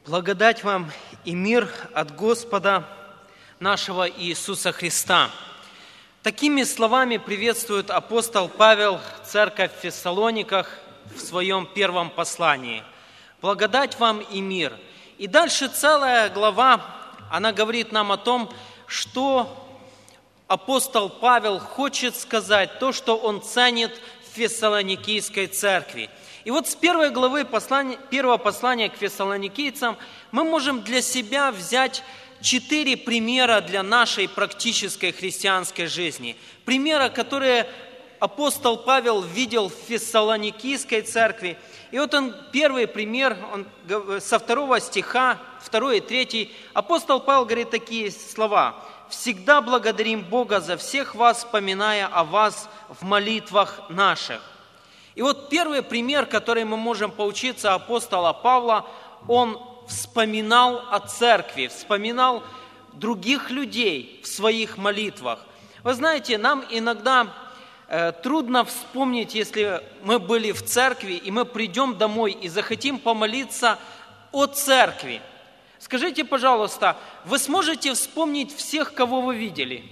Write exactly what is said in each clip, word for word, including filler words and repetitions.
Благодать вам и мир от Господа нашего Иисуса Христа. Такими словами приветствует апостол Павел церковь в Фессалониках в своем первом послании. Благодать вам и мир. И дальше целая глава, она говорит нам о том, что апостол Павел хочет сказать, то, что он ценит в Фессалоникийской церкви. И вот с первой главы послания, первого послания к фессалоникийцам мы можем для себя взять четыре примера для нашей практической христианской жизни. Примера, которые апостол Павел видел в Фессалоникийской церкви. И вот он, первый пример, он, со второго стиха, второй и третий, апостол Павел говорит такие слова. «Всегда благодарим Бога за всех вас, поминая о вас в молитвах наших». И вот первый пример, который мы можем поучиться апостола Павла, он вспоминал о церкви, вспоминал других людей в своих молитвах. Вы знаете, нам иногда э, трудно вспомнить, если мы были в церкви, и мы придем домой и захотим помолиться о церкви. Скажите, пожалуйста, вы сможете вспомнить всех, кого вы видели?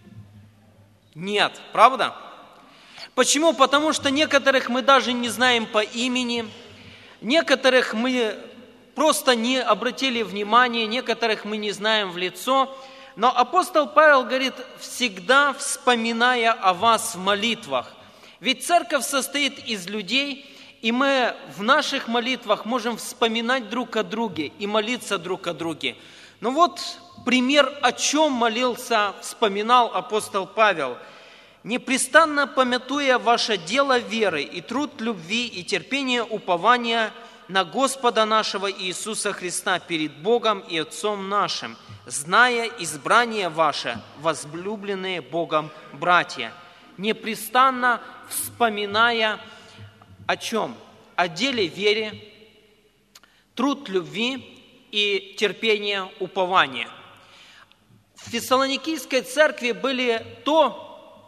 Нет, правда? Почему? Потому что некоторых мы даже не знаем по имени, некоторых мы просто не обратили внимания, некоторых мы не знаем в лицо. Но апостол Павел говорит, всегда вспоминая о вас в молитвах. Ведь церковь состоит из людей, и мы в наших молитвах можем вспоминать друг о друге и молиться друг о друге. Ну вот пример, о чем молился, вспоминал апостол Павел. «Непрестанно помятуя ваше дело веры и труд любви и терпение упования на Господа нашего Иисуса Христа перед Богом и Отцом нашим, зная избрание ваше, возлюбленные Богом братья». Непрестанно вспоминая о чем? О деле веры, труд любви и терпение упования. В Фессалоникийской церкви были то,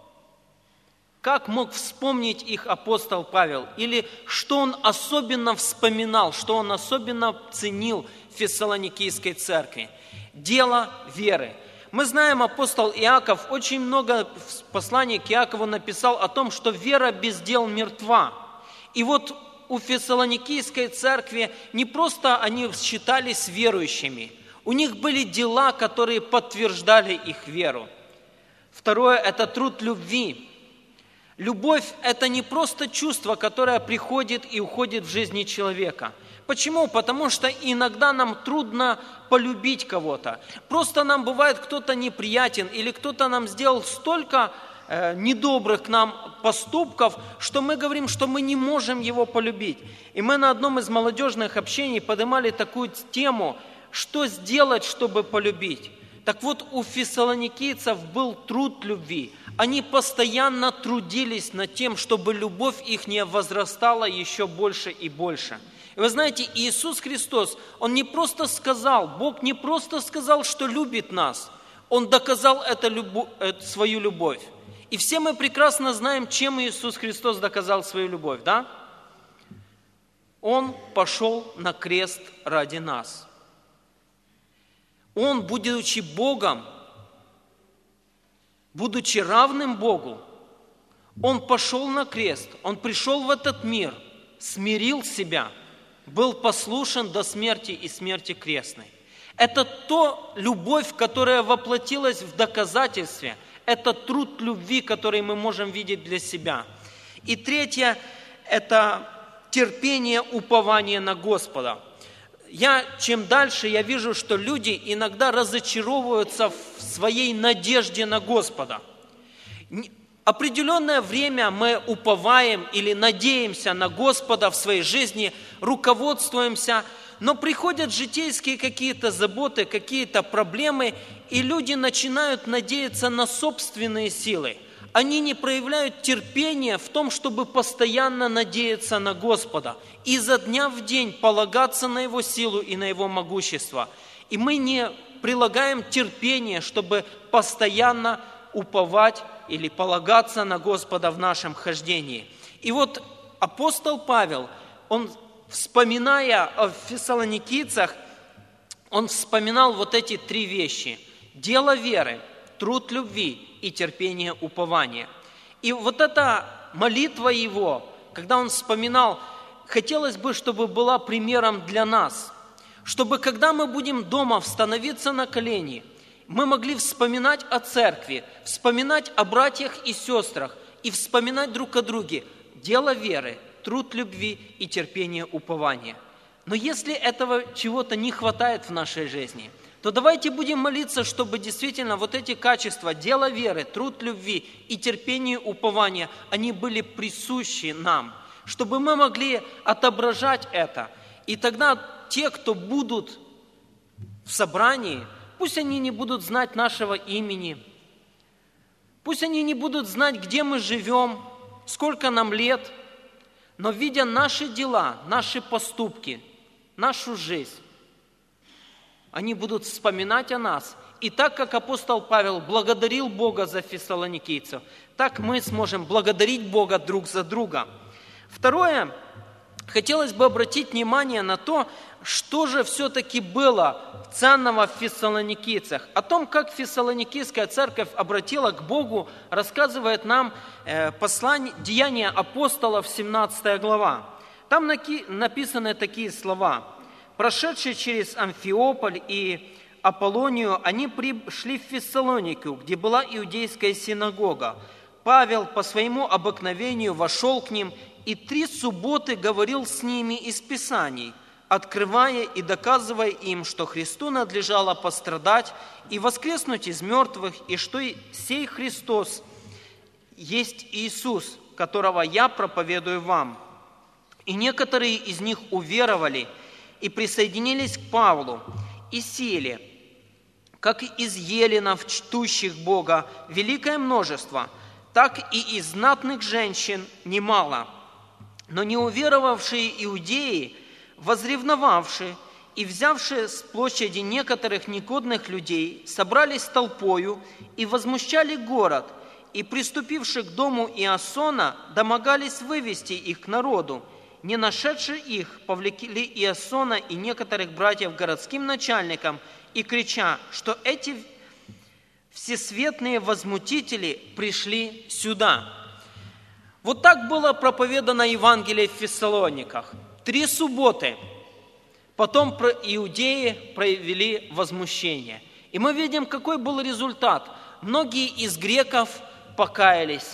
как мог вспомнить их апостол Павел? Или что он особенно вспоминал, что он особенно ценил в Фессалоникийской церкви? Дело веры. Мы знаем, апостол Иаков очень много в послании к Иакову написал о том, что вера без дел мертва. И вот у Фессалоникийской церкви не просто они считались верующими, у них были дела, которые подтверждали их веру. Второе – это труд любви. Любовь – это не просто чувство, которое приходит и уходит в жизни человека. Почему? Потому что иногда нам трудно полюбить кого-то. Просто нам бывает кто-то неприятен, или кто-то нам сделал столько э, недобрых к нам поступков, что мы говорим, что мы не можем его полюбить. И мы на одном из молодежных общений поднимали такую тему, что сделать, чтобы полюбить. Так вот, у фессалоникийцев был труд любви. Они постоянно трудились над тем, чтобы любовь их не возрастала еще больше и больше. И вы знаете, Иисус Христос, Он не просто сказал, Бог не просто сказал, что любит нас, Он доказал это любовь, свою любовь. И все мы прекрасно знаем, чем Иисус Христос доказал свою любовь, да? Он пошел на крест ради нас. Он, будучи Богом, будучи равным Богу, Он пошел на крест, Он пришел в этот мир, смирил себя, был послушен до смерти и смерти крестной. Это то любовь, которая воплотилась в доказательстве, это труд любви, который мы можем видеть для себя. И третье – это терпение, упование на Господа. Я, чем дальше, я вижу, что люди иногда разочаровываются в своей надежде на Господа. Определенное время мы уповаем или надеемся на Господа в своей жизни, руководствуемся, но приходят житейские какие-то заботы, какие-то проблемы, и люди начинают надеяться на собственные силы. Они не проявляют терпения в том, чтобы постоянно надеяться на Господа, и изо дня в день полагаться на Его силу и на Его могущество. И мы не прилагаем терпения, чтобы постоянно уповать или полагаться на Господа в нашем хождении. И вот апостол Павел, он, вспоминая о фессалоникийцах, он вспоминал вот эти три вещи: дело веры, труд любви и терпение упования. И вот эта молитва его, когда он вспоминал, хотелось бы, чтобы была примером для нас, чтобы когда мы будем дома становиться на колени, мы могли вспоминать о церкви, вспоминать о братьях и сестрах и вспоминать друг о друге дело веры, труд любви и терпение упования. Но если этого чего-то не хватает в нашей жизни, то давайте будем молиться, чтобы действительно вот эти качества, дело веры, труд любви и терпение упования, они были присущи нам, чтобы мы могли отображать это. И тогда те, кто будут в собрании, пусть они не будут знать нашего имени, пусть они не будут знать, где мы живем, сколько нам лет, но видя наши дела, наши поступки, нашу жизнь, они будут вспоминать о нас. И так как апостол Павел благодарил Бога за фессалоникийцев, так мы сможем благодарить Бога друг за друга. Второе, хотелось бы обратить внимание на то, что же все-таки было ценного в фессалоникийцах. О том, как фессалоникийская церковь обратила к Богу, рассказывает нам послание, Деяния апостолов, семнадцатая глава. Там написаны такие слова: «Прошедшие через Амфиополь и Аполлонию, они пришли в Фессалонику, где была иудейская синагога. Павел по своему обыкновению вошел к ним и три субботы говорил с ними из Писаний, открывая и доказывая им, что Христу надлежало пострадать и воскреснуть из мертвых, и что сей Христос есть Иисус, которого я проповедую вам. И некоторые из них уверовали и присоединились к Павлу, и сели, как из еленов, чтущих Бога, великое множество, так и из знатных женщин немало. Но неуверовавшие иудеи, возревновавшие и взявшие с площади некоторых негодных людей, собрались толпою и возмущали город, и, приступивши к дому Иасона, домогались вывести их к народу. Не нашедши их, повлекли Иасона и некоторых братьев городским начальникам, и крича, что эти всесветные возмутители пришли сюда». Вот так было проповедано Евангелие в Фессалониках. Три субботы. Потом иудеи проявили возмущение. И мы видим, какой был результат. Многие из греков покаялись.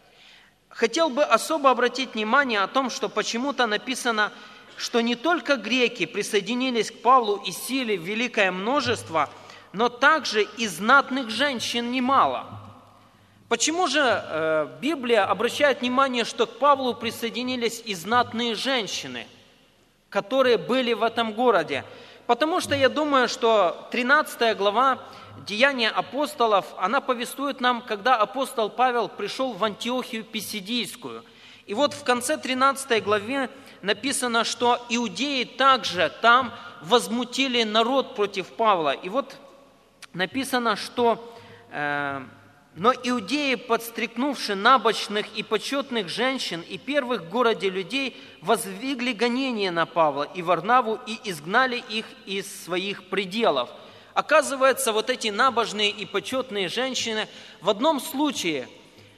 Хотел бы особо обратить внимание о том, что почему-то написано, что не только греки присоединились к Павлу и сели в великое множество, но также и знатных женщин немало. Почему же э, Библия обращает внимание, что к Павлу присоединились и знатные женщины, которые были в этом городе? Потому что я думаю, что тринадцатая глава Деяния апостолов, она повествует нам, когда апостол Павел пришел в Антиохию Писидийскую. И вот в конце тринадцатой главе написано, что иудеи также там возмутили народ против Павла. И вот написано, что э, «Но иудеи, подстрекнувши набожных и почетных женщин и первых в городе людей, воздвигли гонение на Павла и Варнаву и изгнали их из своих пределов». Оказывается, вот эти набожные и почетные женщины в одном случае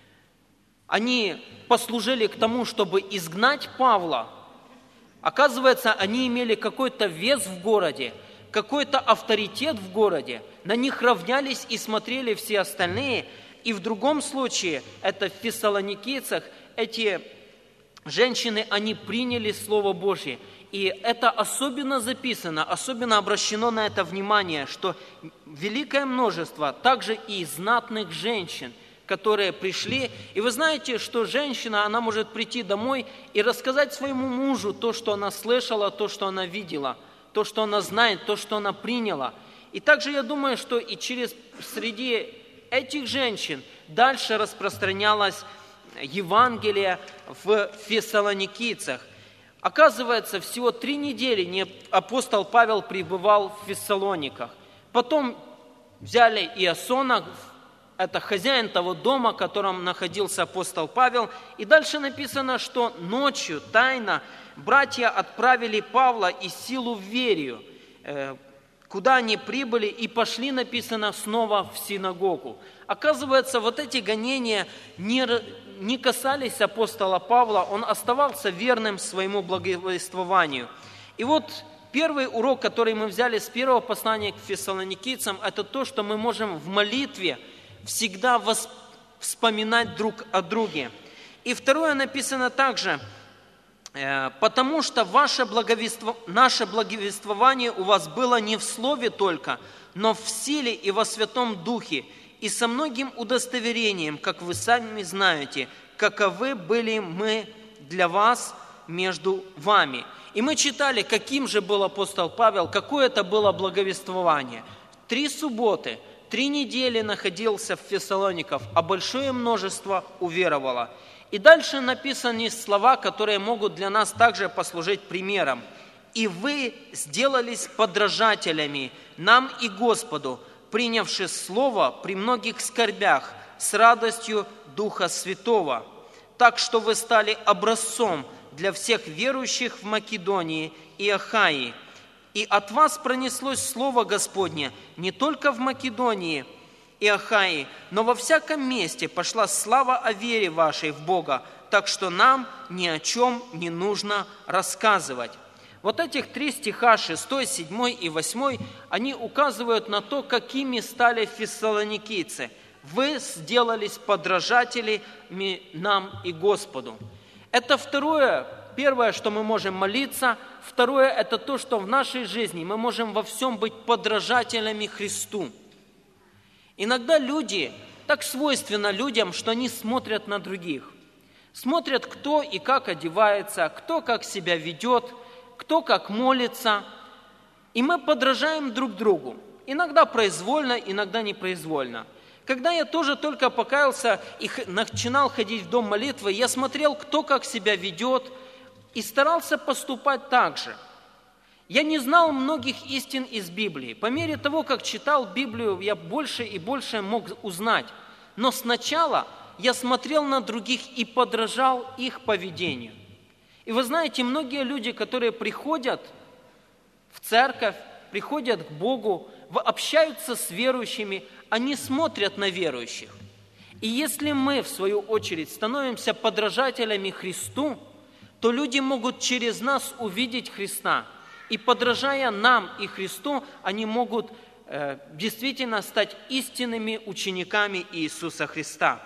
они послужили к тому, чтобы изгнать Павла. Оказывается, они имели какой-то вес в городе, какой-то авторитет в городе, на них равнялись и смотрели все остальные. И в другом случае, это в Фессалоникийцах, эти женщины, они приняли Слово Божье. И это особенно записано, особенно обращено на это внимание, что великое множество также и знатных женщин, которые пришли. И вы знаете, что женщина, она может прийти домой и рассказать своему мужу то, что она слышала, то, что она видела, то, что она знает, то, что она приняла. И также я думаю, что и через среди этих женщин дальше распространялось Евангелие в Фессалоникийцах. Оказывается, всего три недели апостол Павел пребывал в Фессалониках. Потом взяли Иасона, это хозяин того дома, в котором находился апостол Павел. И дальше написано, что ночью тайно братья отправили Павла и Силу в Верию, куда они прибыли и пошли, написано, снова в синагогу. Оказывается, вот эти гонения не, не касались апостола Павла, он оставался верным своему благовествованию. И вот первый урок, который мы взяли с первого послания к фессалоникийцам, это то, что мы можем в молитве всегда восп... вспоминать друг о друге. И второе написано также, потому что ваше благовество... наше благовествование у вас было не в слове только, но в силе и во Святом Духе, и со многим удостоверением, как вы сами знаете, каковы были мы для вас между вами. И мы читали, каким же был апостол Павел, какое это было благовествование. Три субботы, три недели находился в Фессалониках, а большое множество уверовало. И дальше написаны слова, которые могут для нас также послужить примером. «И вы сделались подражателями нам и Господу, принявши слово при многих скорбях с радостью Духа Святого, так что вы стали образцом для всех верующих в Македонии и Ахаии. И от вас пронеслось слово Господне не только в Македонии и Ахаии, но во всяком месте пошла слава о вере вашей в Бога, так что нам ни о чем не нужно рассказывать». Вот этих три стиха, шестой, седьмой и восьмой, они указывают на то, какими стали фессалоникийцы. Вы сделались подражателями нам и Господу. Это второе, первое, что мы можем молиться. Второе, это то, что в нашей жизни мы можем во всем быть подражателями Христу. Иногда люди, так свойственно людям, что они смотрят на других. Смотрят, кто и как одевается, кто как себя ведет, кто как молится. И мы подражаем друг другу. Иногда произвольно, иногда непроизвольно. Когда я тоже только покаялся и начинал ходить в дом молитвы, я смотрел, кто как себя ведет, и старался поступать так же. Я не знал многих истин из Библии. По мере того, как читал Библию, я больше и больше мог узнать. Но сначала я смотрел на других и подражал их поведению. И вы знаете, многие люди, которые приходят в церковь, приходят к Богу, общаются с верующими, они смотрят на верующих. И если мы, в свою очередь, становимся подражателями Христу, то люди могут через нас увидеть Христа. И подражая нам и Христу, они могут э, действительно стать истинными учениками Иисуса Христа.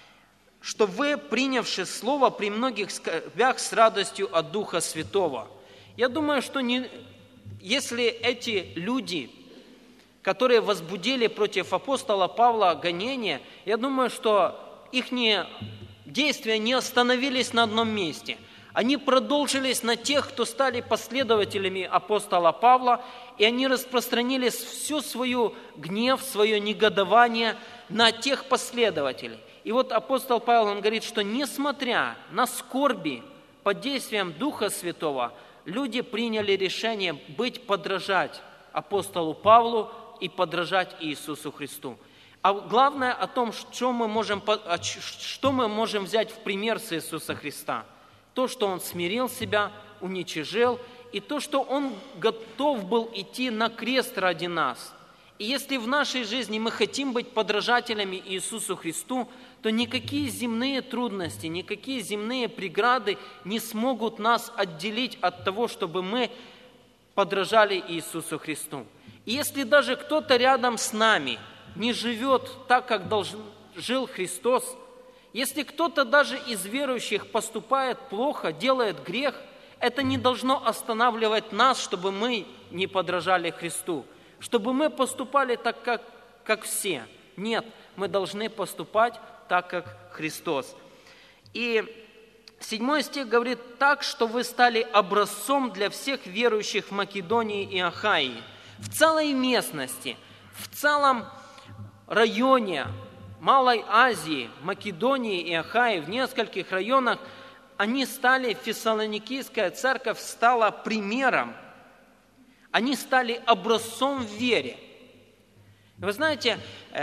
Что вы, принявши Слово при многих скорбях с радостью от Духа Святого. Я думаю, что не, если эти люди, которые возбудили против апостола Павла гонения, я думаю, что их действия не остановились на одном месте. Они продолжились на тех, кто стали последователями апостола Павла, и они распространили всю свою гнев, свое негодование на тех последователей. И вот апостол Павел, он говорит, что несмотря на скорби под действием Духа Святого, люди приняли решение быть, подражать апостолу Павлу и подражать Иисусу Христу. А главное о том, что мы можем, что мы можем взять в пример с Иисуса Христа. То, что Он смирил себя, уничижил, и то, что Он готов был идти на крест ради нас. И если в нашей жизни мы хотим быть подражателями Иисусу Христу, то никакие земные трудности, никакие земные преграды не смогут нас отделить от того, чтобы мы подражали Иисусу Христу. И если даже кто-то рядом с нами не живет так, как должен, жил Христос, если кто-то даже из верующих поступает плохо, делает грех, это не должно останавливать нас, чтобы мы не подражали Христу, чтобы мы поступали так, как, как все. Нет, мы должны поступать так, как Христос. И седьмой стих говорит так, что вы стали образцом для всех верующих в Македонии и Ахаии. В целой местности, в целом районе Малой Азии, Македонии и Ахаи, в нескольких районах, они стали, Фессалоникийская церковь стала примером. Они стали образцом в вере. Вы знаете,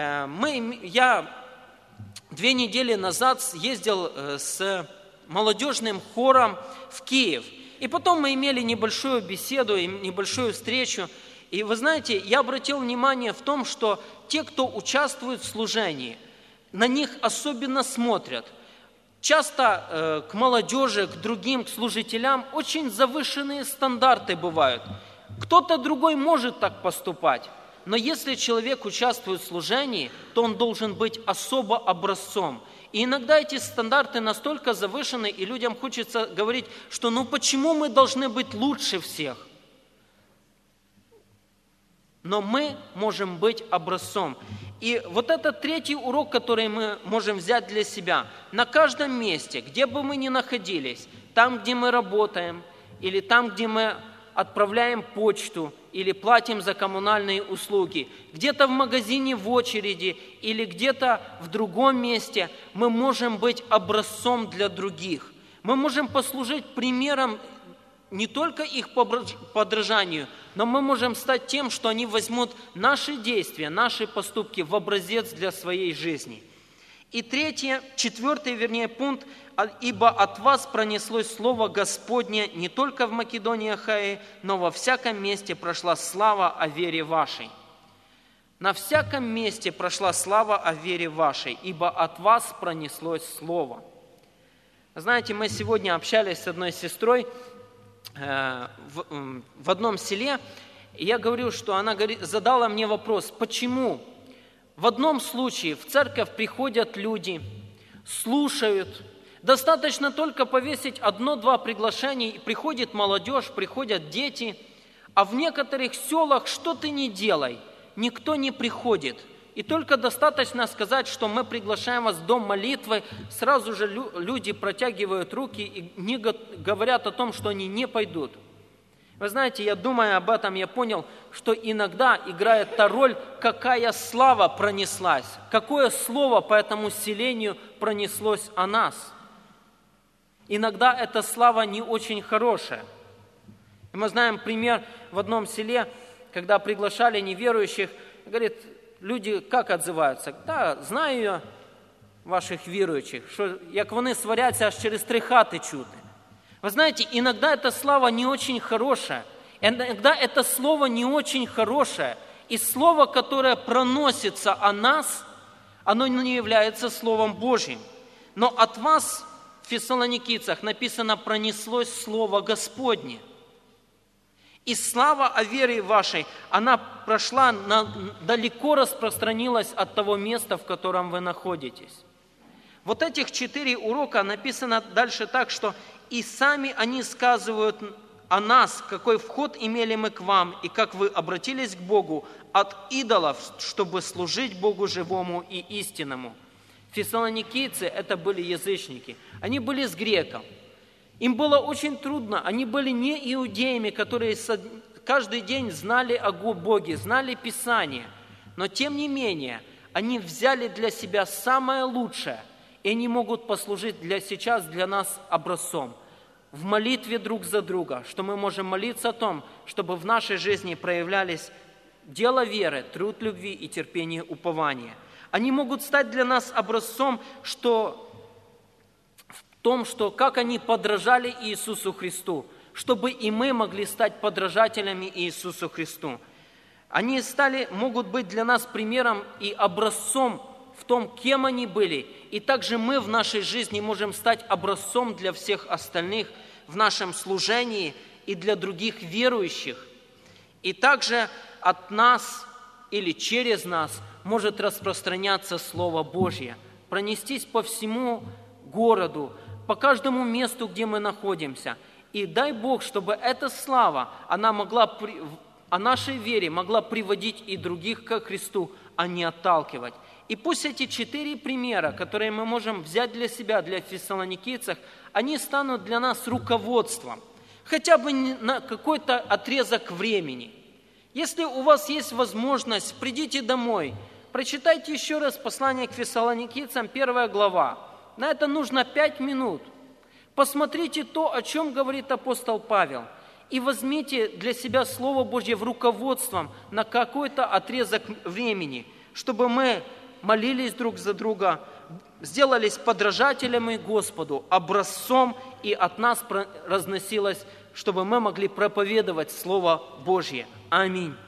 мы, я две недели назад ездил с молодежным хором в Киев. И потом мы имели небольшую беседу, небольшую встречу. И вы знаете, я обратил внимание в том, что те, кто участвует в служении, на них особенно смотрят. Часто э, к молодежи, к другим, к служителям очень завышенные стандарты бывают. Кто-то другой может так поступать, но если человек участвует в служении, то он должен быть особо образцом. И иногда эти стандарты настолько завышены, и людям хочется говорить, что ну почему мы должны быть лучше всех? Но мы можем быть образцом. И вот этот третий урок, который мы можем взять для себя. На каждом месте, где бы мы ни находились, там, где мы работаем, или там, где мы отправляем почту, или платим за коммунальные услуги, где-то в магазине в очереди, или где-то в другом месте, мы можем быть образцом для других. Мы можем послужить примером не только их подражанию, но мы можем стать тем, что они возьмут наши действия, наши поступки в образец для своей жизни. И третье, четвертый, вернее, пункт, «Ибо от вас пронеслось слово Господне не только в Македонии и Ахае, но во всяком месте прошла слава о вере вашей». На всяком месте прошла слава о вере вашей, ибо от вас пронеслось слово. Знаете, мы сегодня общались с одной сестрой, В, в одном селе, и я говорю, что она задала мне вопрос, почему в одном случае в церковь приходят люди, слушают, достаточно только повесить одно-два приглашения, и приходит молодежь, приходят дети, а в некоторых селах что ты не делай, никто не приходит. И только достаточно сказать, что мы приглашаем вас в дом молитвы, сразу же люди протягивают руки и не говорят о том, что они не пойдут. Вы знаете, я думая об этом, я понял, что иногда играет та роль, какая слава пронеслась, какое слово по этому селению пронеслось о нас. Иногда эта слава не очень хорошая. И мы знаем пример в одном селе, когда приглашали неверующих, говорит, люди как отзываються? Да, знаю я ваших віруючих, що як вони сваряться аж через три хати чути. Вы знаете, иногда эта слава не очень хорошая, иногда это слово не очень хорошее, и слово, которое проносится о нас, оно не является Словом Божьим. Но от вас в Фессалоникийцах написано «пронеслось Слово Господне». И слава о вере вашей, она прошла, на, далеко распространилась от того места, в котором вы находитесь. Вот этих четыре урока написано дальше так, что «и сами они сказывают о нас, какой вход имели мы к вам, и как вы обратились к Богу от идолов, чтобы служить Богу живому и истинному». Фессалоникийцы – это были язычники, они были с греком. Им было очень трудно, они были не иудеями, которые каждый день знали о Боге, знали Писание. Но тем не менее, они взяли для себя самое лучшее, и они могут послужить для, сейчас для нас образцом. В молитве друг за друга, что мы можем молиться о том, чтобы в нашей жизни проявлялись дело веры, труд любви и терпение упования. Они могут стать для нас образцом, что... в том, что как они подражали Иисусу Христу, чтобы и мы могли стать подражателями Иисусу Христу. Они стали, могут быть для нас примером и образцом в том, кем они были. И также мы в нашей жизни можем стать образцом для всех остальных в нашем служении и для других верующих. И также от нас или через нас может распространяться Слово Божье, пронестись по всему городу, по каждому месту, где мы находимся. И дай Бог, чтобы эта слава, она могла, о нашей вере могла приводить и других ко Христу, а не отталкивать. И пусть эти четыре примера, которые мы можем взять для себя, для фессалоникийцев, они станут для нас руководством, хотя бы на какой-то отрезок времени. Если у вас есть возможность, придите домой, прочитайте еще раз послание к фессалоникийцам, первая глава. На это нужно пять минут. Посмотрите то, о чем говорит апостол Павел, и возьмите для себя Слово Божье в руководством на какой-то отрезок времени, чтобы мы молились друг за друга, сделались подражателями Господу, образцом, и от нас разносилось, чтобы мы могли проповедовать Слово Божье. Аминь.